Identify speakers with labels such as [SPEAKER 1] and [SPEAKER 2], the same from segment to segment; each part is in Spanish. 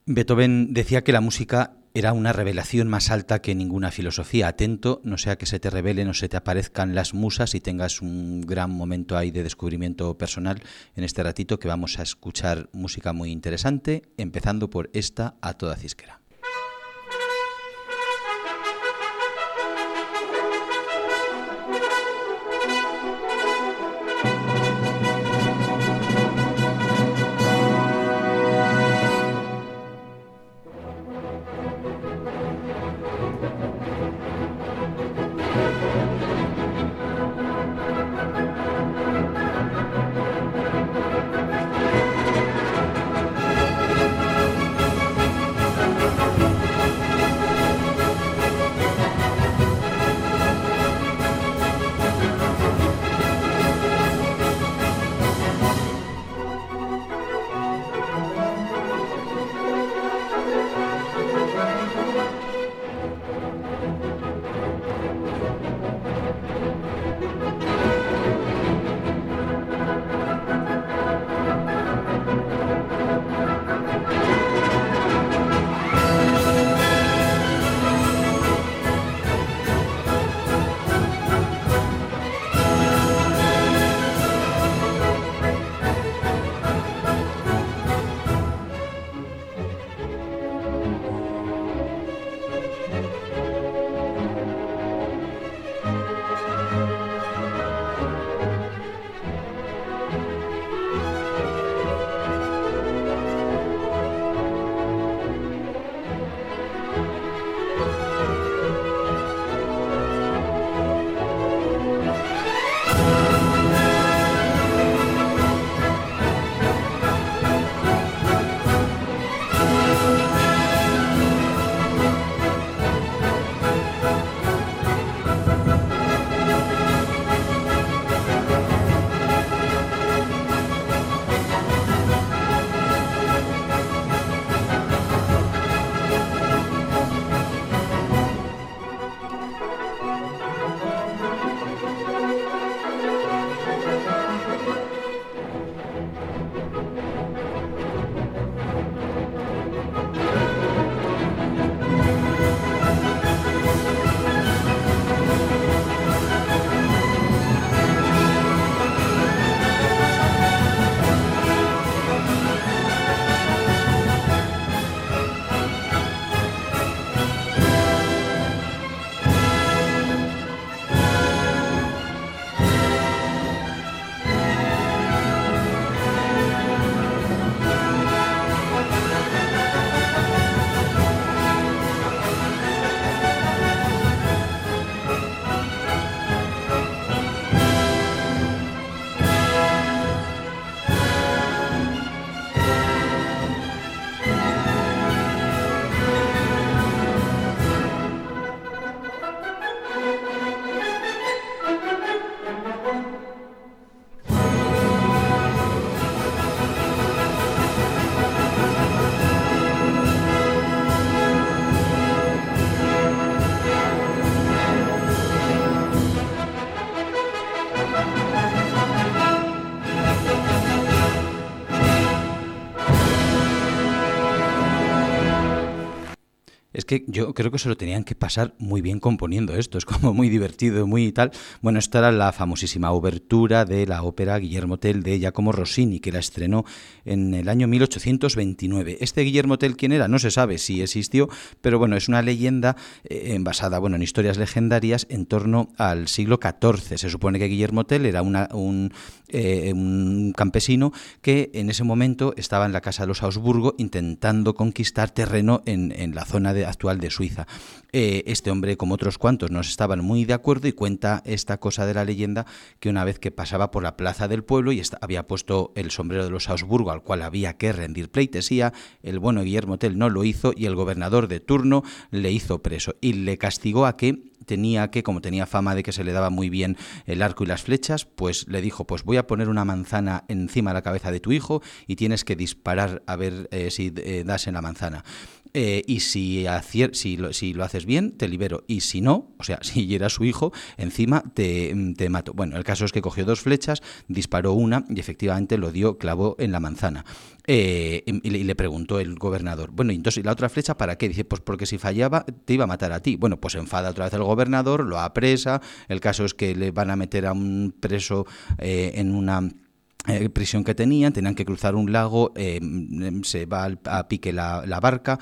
[SPEAKER 1] Beethoven decía que la música era una revelación más alta que ninguna filosofía. Atento, no sea que se te revelen o se te aparezcan las musas y tengas un gran momento ahí de descubrimiento personal en este ratito que vamos a escuchar música muy interesante, empezando por esta A Toda Cisquera. Es que yo creo que se lo tenían que pasar muy bien componiendo esto, es como muy divertido, muy tal. Bueno, esta era la famosísima obertura de la ópera Guillermo Tell de Giacomo Rossini, que la estrenó en el año 1829. Este Guillermo Tell, ¿quién era? No se sabe si existió, pero bueno, es una leyenda basada en historias legendarias en torno al siglo XIV. Se supone que Guillermo Tell era un campesino que en ese momento estaba en la casa de los Habsburgo intentando conquistar terreno en la zona actual de Suiza. Este hombre, como otros cuantos, no estaban muy de acuerdo y cuenta esta cosa de la leyenda que una vez que pasaba por la plaza del pueblo y había puesto el sombrero de los Habsburgo al cual había que rendir pleitesía, el bueno Guillermo Tell no lo hizo y el gobernador de turno le hizo preso y le castigó a que tenía que, como tenía fama de que se le daba muy bien el arco y las flechas, pues le dijo, pues voy a poner una manzana encima de la cabeza de tu hijo y tienes que disparar a ver si das en la manzana. Y si lo haces bien, te libero. Y si no, o sea, si hiera a su hijo, encima te mato. Bueno, el caso es que cogió 2 flechas, disparó una y efectivamente lo dio, clavó en la manzana. Y le preguntó el gobernador, bueno, entonces, ¿y la otra flecha para qué? Dice, pues porque si fallaba te iba a matar a ti. Bueno, pues se enfada otra vez el gobernador, lo apresa. El caso es que le van a meter a un preso en una prisión que tenían que cruzar un lago, se va a pique la barca,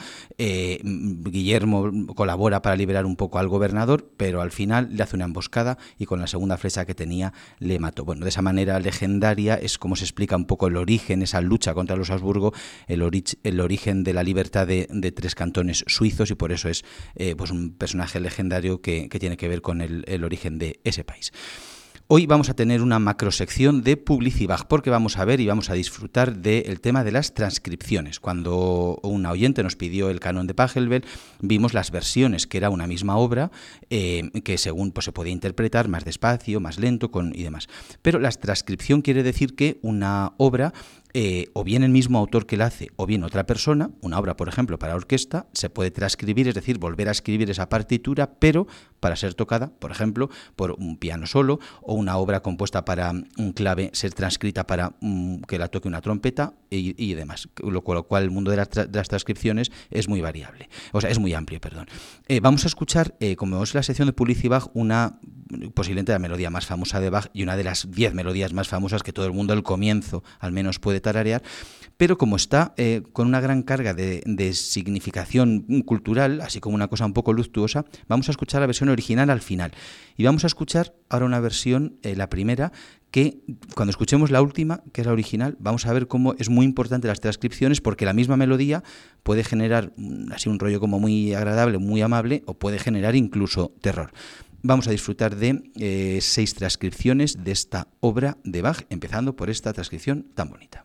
[SPEAKER 1] Guillermo colabora para liberar un poco al gobernador, pero al final le hace una emboscada y con la segunda flecha que tenía le mató. Bueno, de esa manera legendaria es como se explica un poco el origen, esa lucha contra los Habsburgo, el origen de la libertad de 3 cantones suizos, y por eso es pues un personaje legendario que tiene que ver con el origen de ese país. Hoy vamos a tener una macrosección de Publicibaj, porque vamos a ver y vamos a disfrutar del tema de las transcripciones. Cuando una oyente nos pidió el canon de Pachelbel, vimos las versiones, que era una misma obra, que según pues, se podía interpretar más despacio, más lento y demás. Pero la transcripción quiere decir que una obra, o bien el mismo autor que la hace, o bien otra persona, una obra, por ejemplo, para orquesta, se puede transcribir, es decir, volver a escribir esa partitura, pero para ser tocada, por ejemplo, por un piano solo, o una obra compuesta para un clave, ser transcrita para que la toque una trompeta y demás, lo cual el mundo de las transcripciones es muy variable, o sea, es muy amplio, perdón. Vamos a escuchar, como es la sección de Publicibaj, una posiblemente la melodía más famosa de Bach y una de las 10 melodías más famosas que todo el mundo al comienzo al menos puede tararear, pero como está con una gran carga de significación cultural, así como una cosa un poco luctuosa, vamos a escuchar la versión original al final. Y vamos a escuchar ahora una versión, la primera, que cuando escuchemos la última, que es la original, vamos a ver cómo es muy importante las transcripciones, porque la misma melodía puede generar así un rollo como muy agradable, muy amable, o puede generar incluso terror. Vamos a disfrutar de 6 transcripciones de esta obra de Bach, empezando por esta transcripción tan bonita.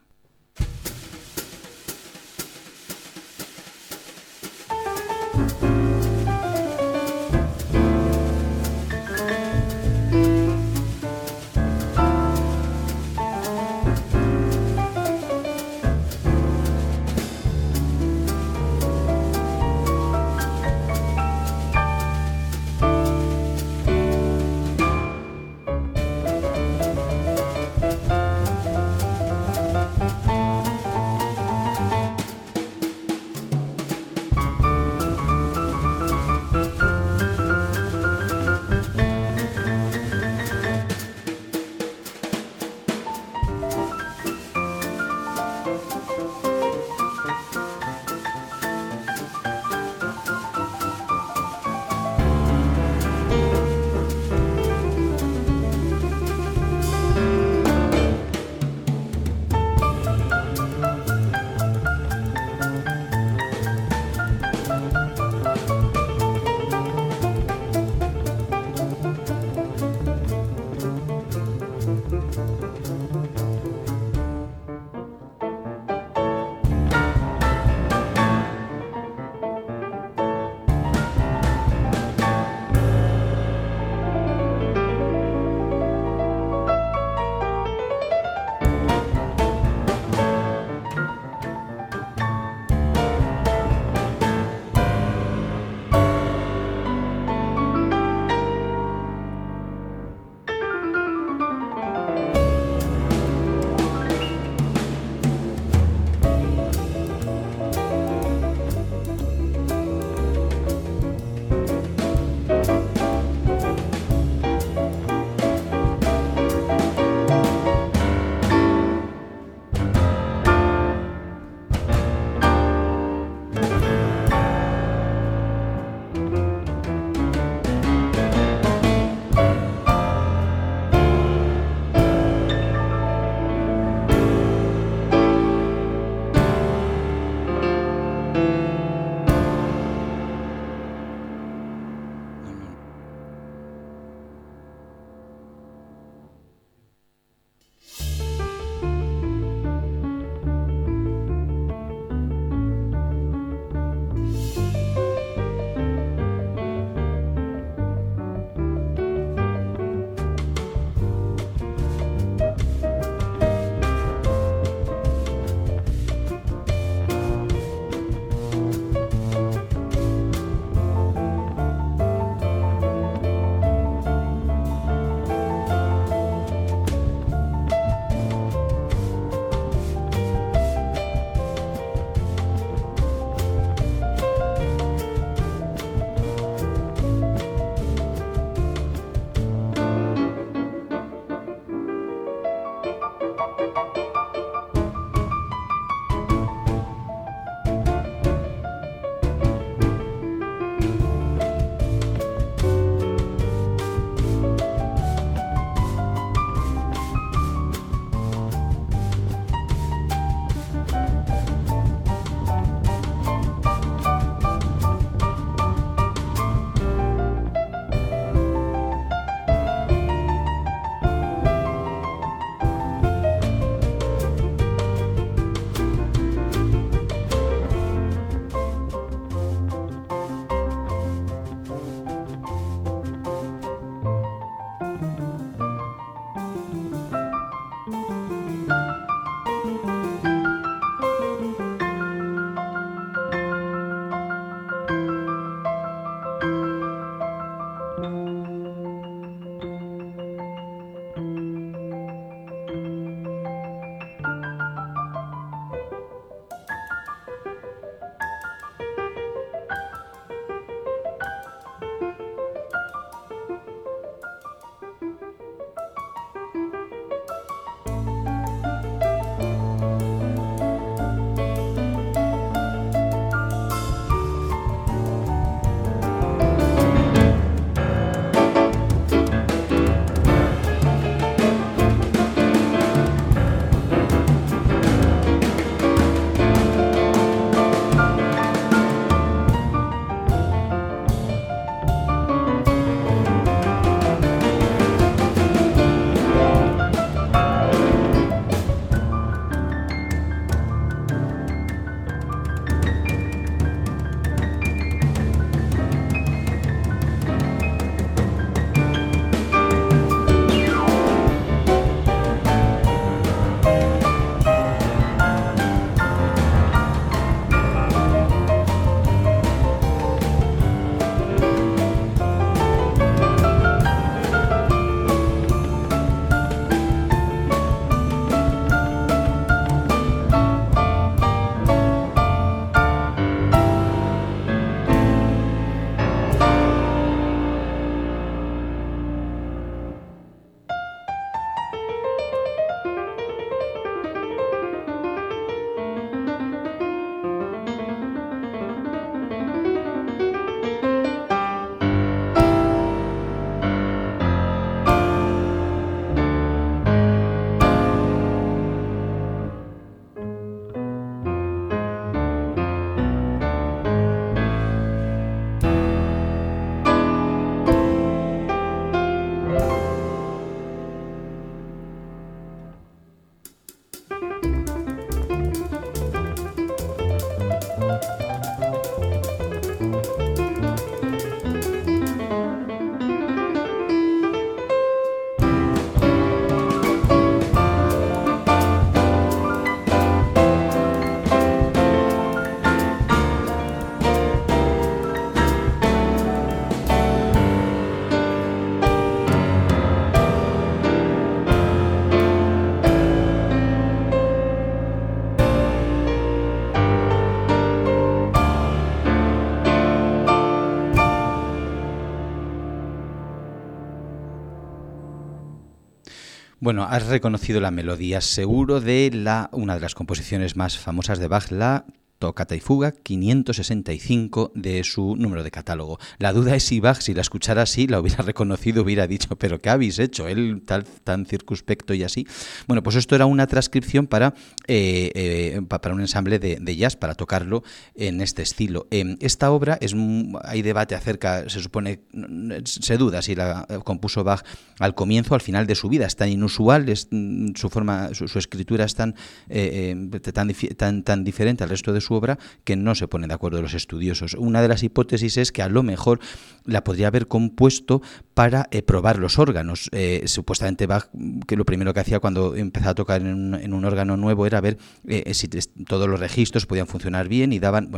[SPEAKER 1] Bueno, has reconocido la melodía seguro de una de las composiciones más famosas de Bach, la Toccata y Fuga 565 de su número de catálogo. La duda es si Bach, si la escuchara así, la hubiera reconocido, hubiera dicho, pero ¿qué habéis hecho? Él tan circunspecto y así. Bueno, pues esto era una transcripción para un ensamble de jazz, para tocarlo en este estilo. Esta obra, hay debate acerca, se supone, se duda si la compuso Bach al comienzo o al final de su vida. Es tan inusual, su escritura es tan diferente al resto de su obra que no se ponen de acuerdo los estudiosos. Una de las hipótesis es que a lo mejor la podría haber compuesto para probar los órganos. Supuestamente Bach, que lo primero que hacía cuando empezaba a tocar en un órgano nuevo era ver si todos los registros podían funcionar bien y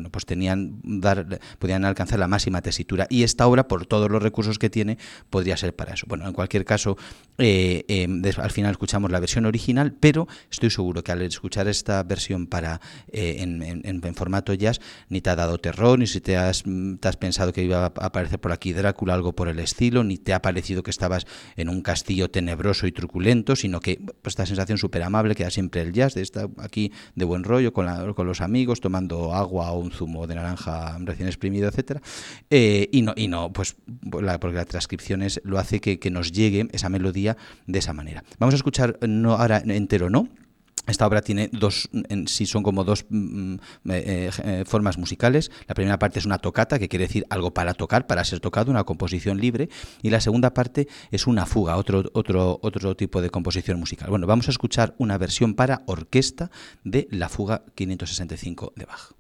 [SPEAKER 1] podían alcanzar la máxima tesitura. Y esta obra, por todos los recursos que tiene, podría ser para eso. Bueno, en cualquier caso, al final escuchamos la versión original, pero estoy seguro que al escuchar esta versión en formato jazz, ni te ha dado terror, ni si te has pensado que iba a aparecer por aquí Drácula, algo por el estilo, ni te ha parecido que estabas en un castillo tenebroso y truculento, sino que esta sensación súper amable que da siempre el jazz, de estar aquí de buen rollo con los amigos, tomando agua o un zumo de naranja recién exprimido, etcétera, porque la transcripción lo hace que nos llegue esa melodía de esa manera. Vamos a escuchar, no ahora entero, ¿no? Esta obra tiene son como dos formas musicales. La primera parte es una tocata, que quiere decir algo para tocar, para ser tocado, una composición libre, y la segunda parte es una fuga, otro tipo de composición musical. Bueno, vamos a escuchar una versión para orquesta de la fuga 565 de Bach.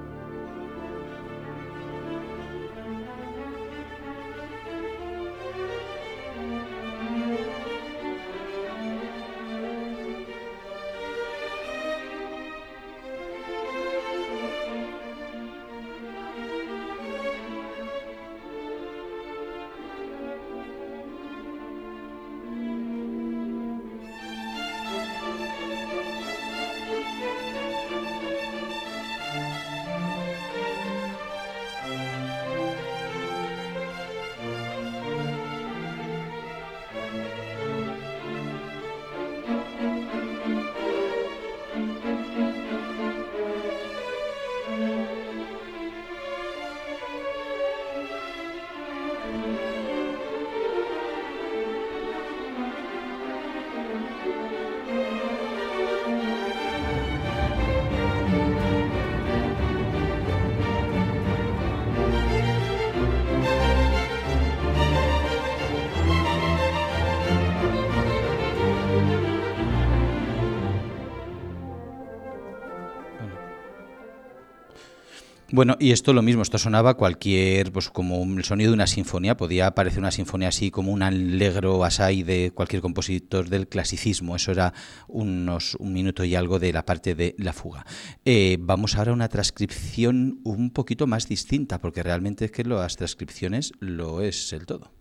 [SPEAKER 1] Bueno, y esto lo mismo, esto sonaba pues como el sonido de una sinfonía, podía parecer una sinfonía así como un allegro assai de cualquier compositor del clasicismo. Eso era un minuto y algo de la parte de la fuga. Vamos ahora a una transcripción un poquito más distinta, porque realmente es que las transcripciones lo es el todo.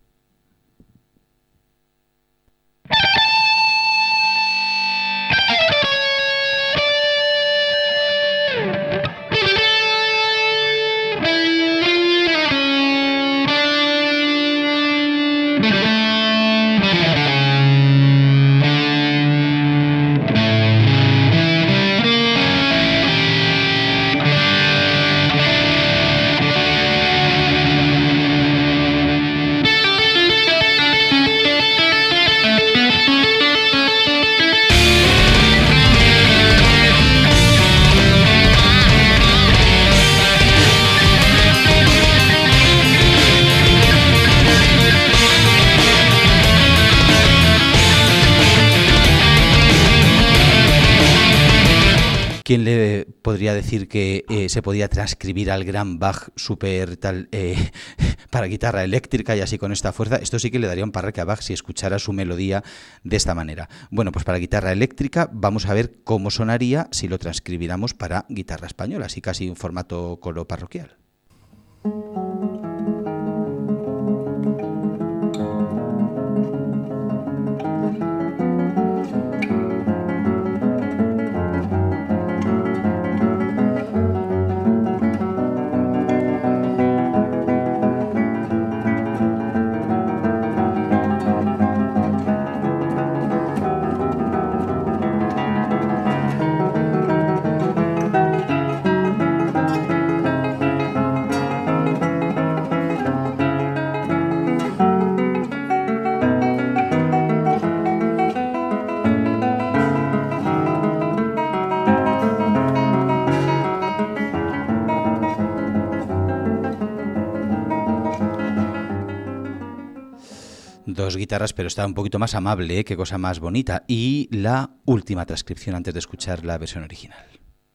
[SPEAKER 1] ¿Quién le podría decir que se podía transcribir al gran Bach super tal para guitarra eléctrica y así con esta fuerza? Esto sí que le daría un parraque a Bach si escuchara su melodía de esta manera. Bueno, pues para guitarra eléctrica vamos a ver cómo sonaría si lo transcribiéramos para guitarra española, así casi un formato coro parroquial. dos guitarras, pero está un poquito más amable, ¿eh? Qué cosa más bonita. Y la última transcripción antes de escuchar la versión original.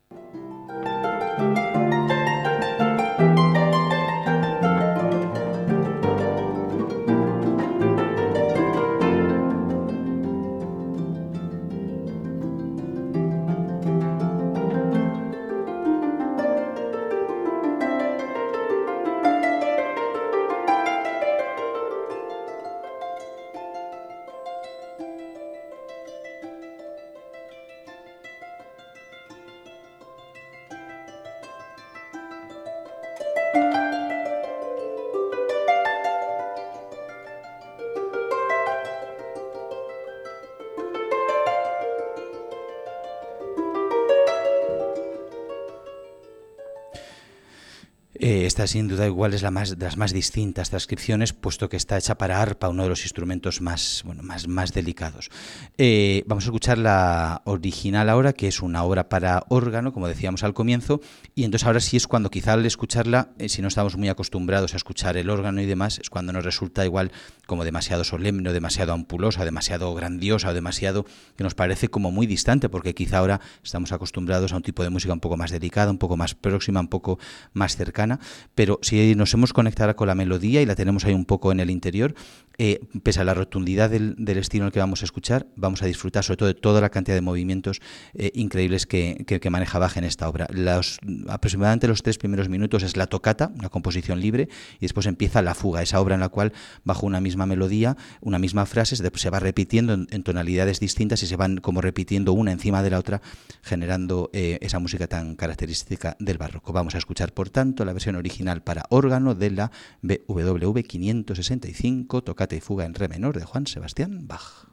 [SPEAKER 1] Esta sin duda igual es de las más distintas transcripciones, puesto que está hecha para arpa, uno de los instrumentos más delicados. Vamos a escuchar la original ahora, que es una obra para órgano, como decíamos al comienzo, y entonces ahora sí es cuando quizá al escucharla, si no estamos muy acostumbrados a escuchar el órgano y demás, es cuando nos resulta igual como demasiado solemne, o demasiado ampulosa, demasiado grandiosa, o demasiado que nos parece como muy distante, porque quizá ahora estamos acostumbrados a un tipo de música un poco más delicada, un poco más próxima, un poco más cercana. Pero si nos hemos conectado con la melodía y la tenemos ahí un poco en el interior, pese a la rotundidad del estilo en el que vamos a escuchar, vamos a disfrutar sobre todo de toda la cantidad de movimientos increíbles que maneja Bach en esta obra. Aproximadamente los 3 primeros minutos es la toccata, una composición libre, y después empieza la fuga, esa obra en la cual bajo una misma melodía, una misma frase, se va repitiendo en tonalidades distintas y se van como repitiendo una encima de la otra, generando esa música tan característica del barroco. Vamos a escuchar, por tanto, la versión original para órgano de la BWV 565, tocata y fuga en re menor de Johann Sebastian Bach.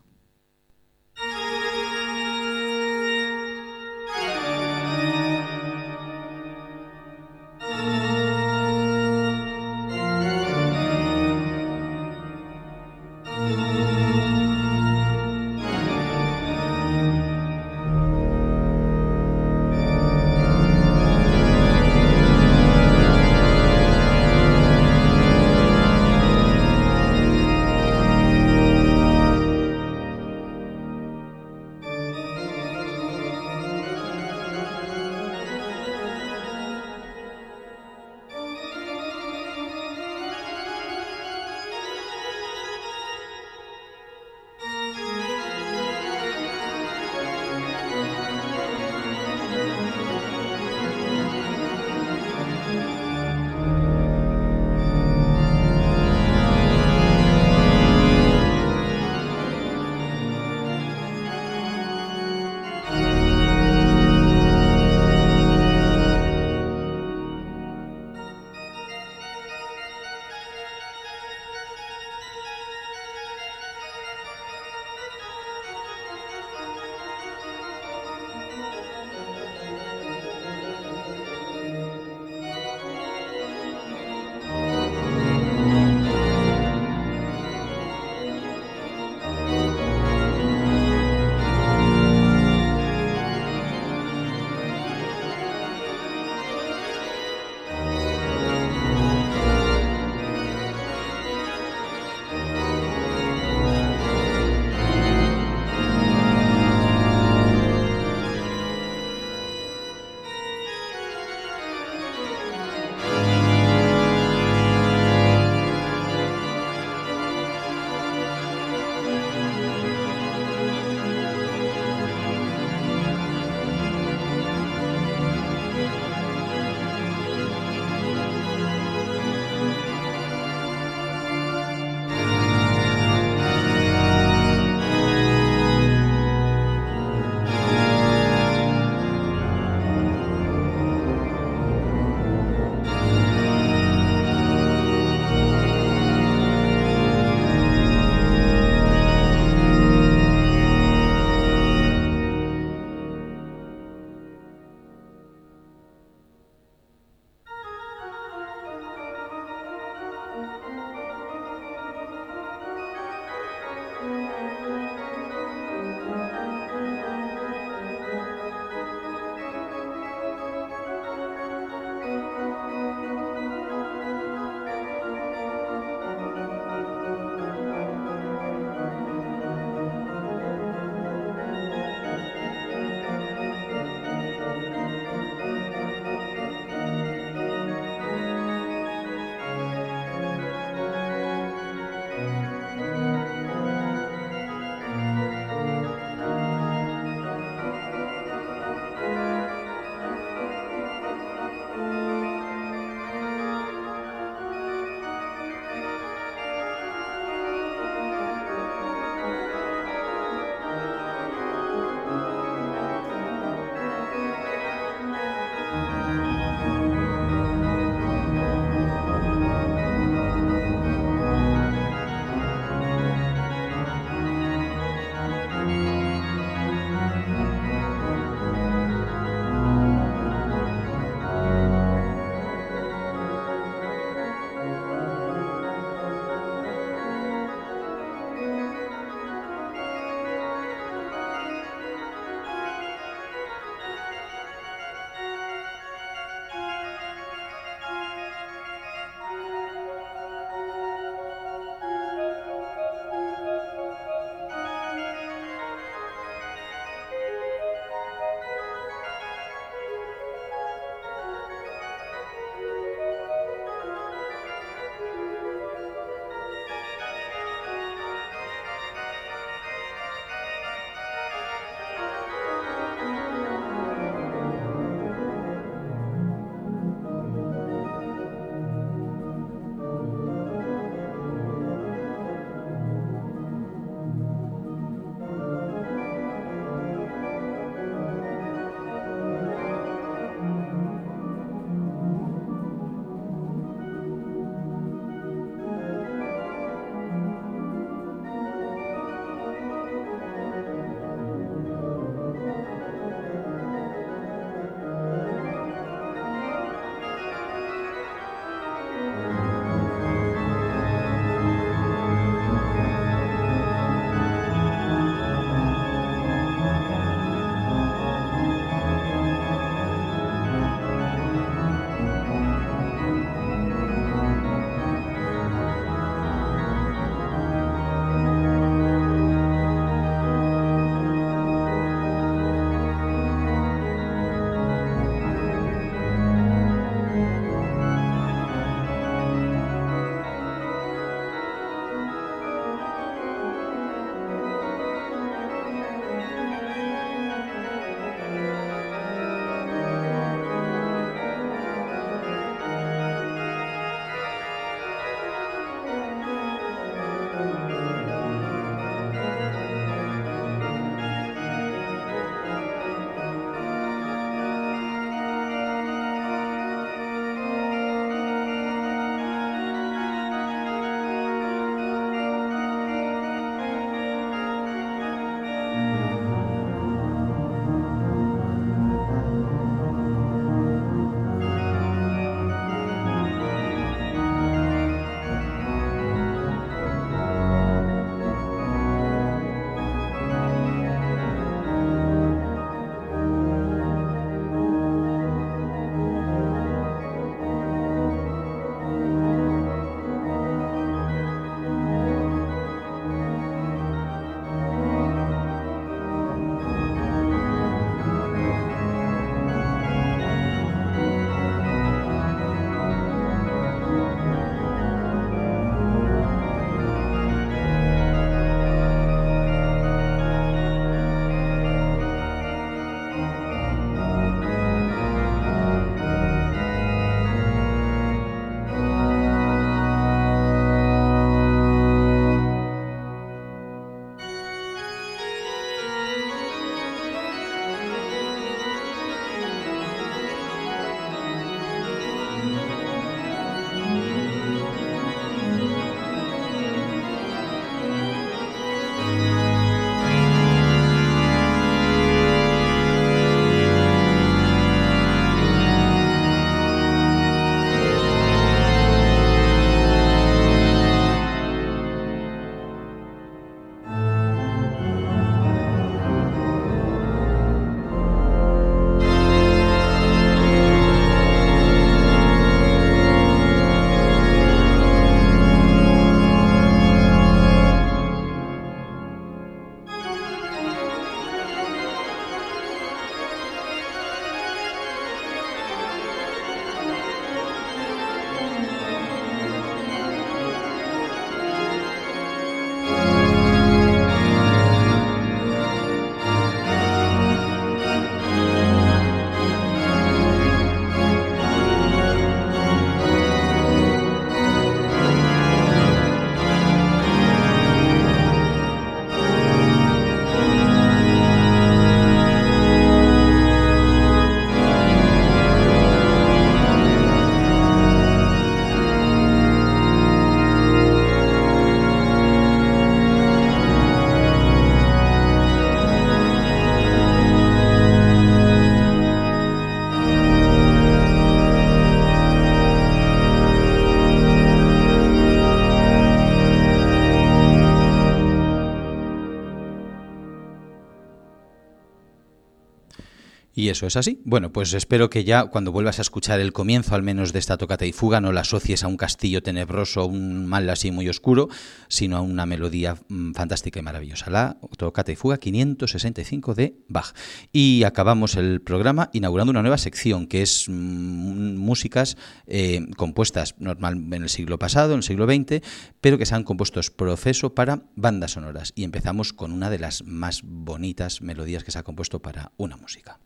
[SPEAKER 1] Y eso es así. Bueno, pues espero que ya cuando vuelvas a escuchar el comienzo al menos de esta tocata y fuga no la asocies a un castillo tenebroso, un mal así muy oscuro, sino a una melodía fantástica y maravillosa. La tocata y fuga 565 de Bach. Y acabamos el programa inaugurando una nueva sección que es músicas compuestas normal en el siglo pasado, en el siglo XX, pero que se han compuesto profeso para bandas sonoras. Y empezamos con una de las más bonitas melodías que se ha compuesto para una música.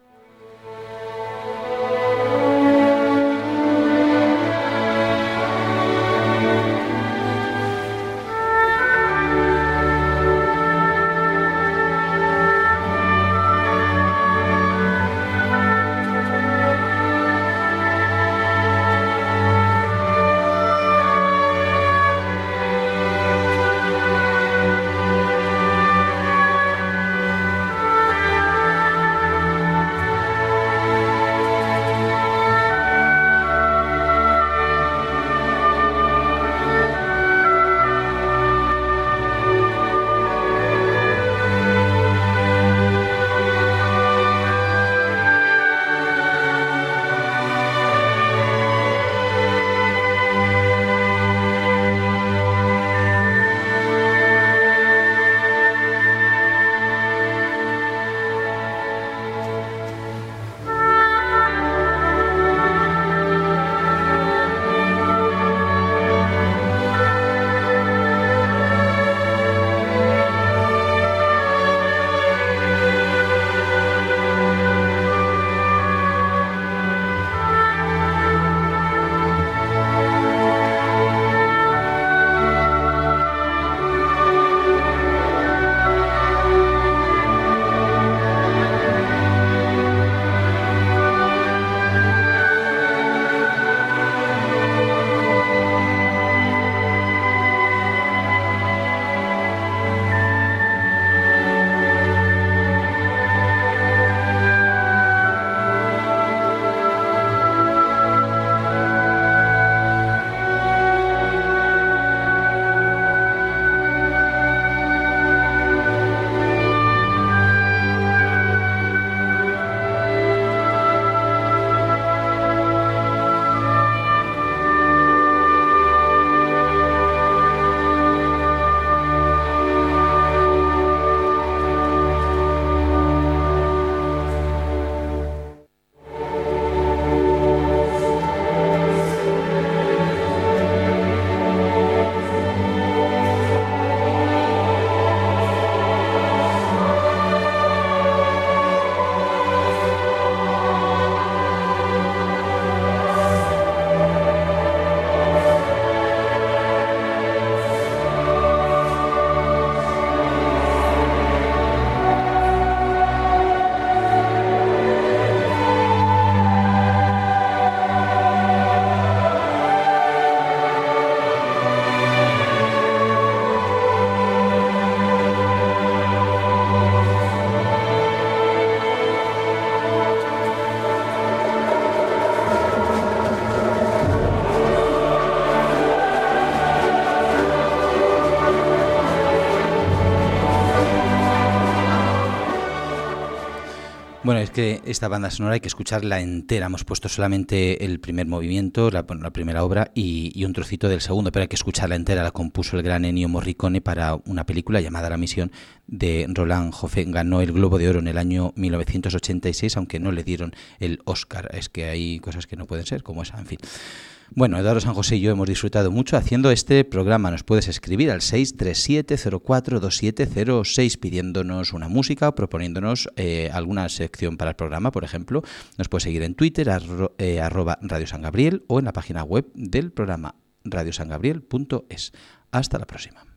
[SPEAKER 1] Bueno, es que esta banda sonora hay que escucharla entera. Hemos puesto solamente el primer movimiento, la primera obra y un trocito del segundo, pero hay que escucharla entera. La compuso el gran Ennio Morricone para una película llamada La Misión de Roland Joffé. Ganó el Globo de Oro en el año 1986, aunque no le dieron el Oscar. Es que hay cosas que no pueden ser, como esa, en fin. Bueno, Eduardo San José y yo hemos disfrutado mucho haciendo este programa. Nos puedes escribir al 637-042706 pidiéndonos una música o proponiéndonos alguna sección para el programa, por ejemplo. Nos puedes seguir en Twitter, @ Radio San Gabriel, o en la página web del programa radiosangabriel.es. Hasta la próxima.